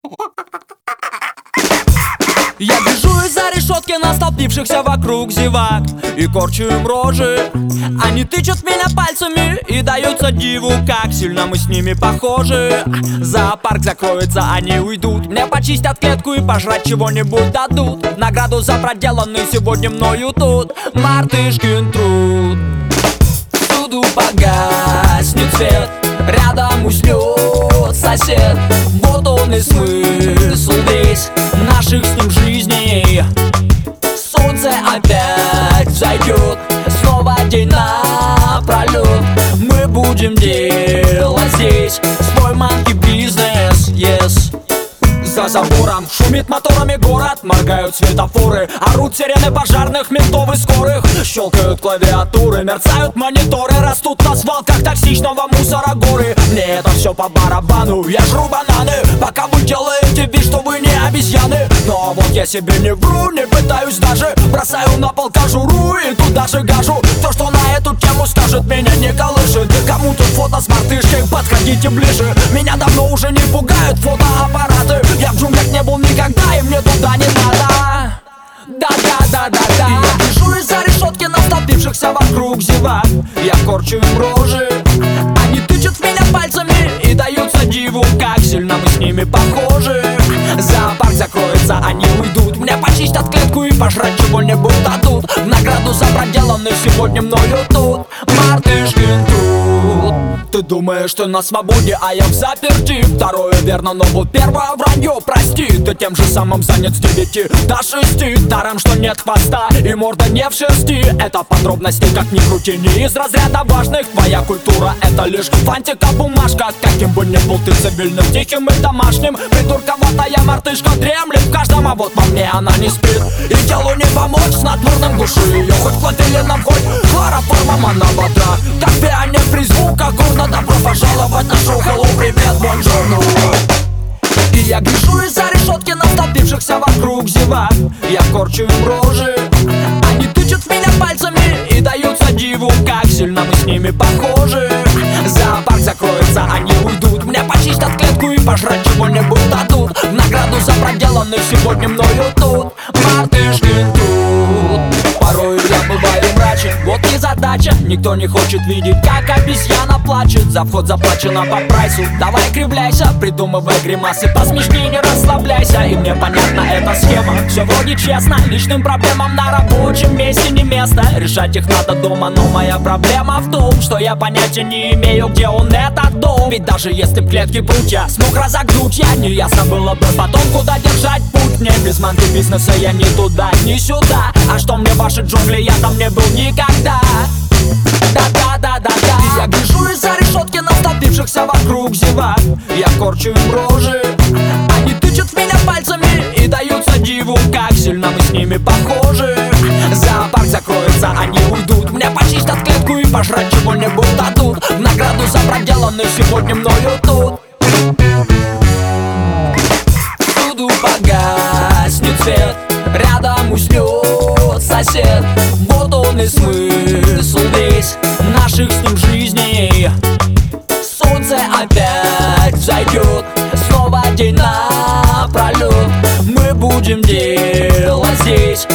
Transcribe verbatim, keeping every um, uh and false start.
Я гляжу из-за решетки на столпившихся вокруг зевак и корчу им рожи. Они тычут в меня пальцами и даются диву, как сильно мы с ними похожи. Зоопарк закроется, они уйдут. Мне почистят клетку и пожрать чего-нибудь дадут. В награду за проделанный сегодня мною тут мартышкин труд. Всюду погаснет свет, рядом уснет сосед. Вот он и смысл весь наших с ним жизней. Солнце опять взойдет, снова день напролет. Мы будем делать здесь свой манки-бизнес, yes. За забором шумит моторами город, моргают светофоры, орут сирены пожарных, ментов и скорых. Щелкают клавиатуры, мерцают мониторы, растут на свалках токсичного мусора горы. Мне это все по барабану, я жру бананы, пока вы делаете вид, что вы не обезьяны. Но вот я себе не вру, не пытаюсь даже, бросаю на пол кожуру и туда же гажу. То, что на эту тему скажет, меня не колышет. Кому тут фото с мартышкой, подходите ближе. Меня давно уже не пугают фотоаппараты. Я в джунглях не был никогда, и мне туда не надо. Да-да-да-да-да. И я гляжу из-за решетки на столпившихся вокруг зевак. Я корчу им рожи. Они тычут в меня пальцами и даются диву, как сильно мы с ними похожи. Зоопарк закроется, они уйдут. Мне почистят клетку и пожрать чего-нибудь дадут. В награду за проделанный сегодня мною тут мартышкин труд. Ты думаешь, ты на свободе, а я в заперти. Второе верно, но вот первое вранье, прости. Ты тем же самым занят с девяти до шести. Даром, что нет хвоста и морда не в шерсти. Это подробности, как ни крути, не из разряда важных. Твоя культура — это лишь фантика-бумажка. Каким бы ни был ты цивильным, тихим и домашним, придурковатая мартышка дремлет в каждом, а вот во мне она не спит. И телу не помочь, снотворным души ее хоть платилином, хоть хлороформом она бодра. Как пионер при звуках гордо, добро пожаловать на шоу «Hello, привет, бонжорно». И я гляжу из-за решетки на столпившихся вокруг зевак. Я корчу им рожи. Они тычут в меня пальцами и даются диву, как сильно мы с ними похожи. Зоопарк закроется, они уйдут. Мне почистят клетку и пожрать чего-нибудь дадут. В награду за проделанный сегодня мною тут мартышкин труд. Порой я бываю мрачен, вот и задача. Никто не хочет видеть, как обезьяна плачет. За вход заплачено по прайсу, давай кривляйся, придумывай гримасы посмешнее, не расслабляйся. И мне понятна эта схема, все вроде честно. Личным проблемам на рабочем месте не место. Решать их надо дома, но моя проблема в том, что я понятия не имею, где он, этот дом. Ведь даже если в клетке прутья смог разогнуть я, не ясно было бы потом, куда держать путь. Мне без манки бизнеса я ни туда, ни сюда. А что мне ваши джунгли, я там не был никогда. Да-да-да-да-да. И я гляжу из-за решетки на столпившихся вокруг зевак. Я корчу им рожи. Они тычут в меня пальцами и даются диву, как сильно мы с ними похожи. Зоопарк закроется, они уйдут. Мне почистят клетку и пожрать чего-нибудь дадут. В награду за проделанный сегодня мною тут. Всюду погаснет свет, рядом уснет сосед. Вот он и смысл весь наших с ним жизней. Солнце опять взойдет, снова день напролет. Мы будем делать здесь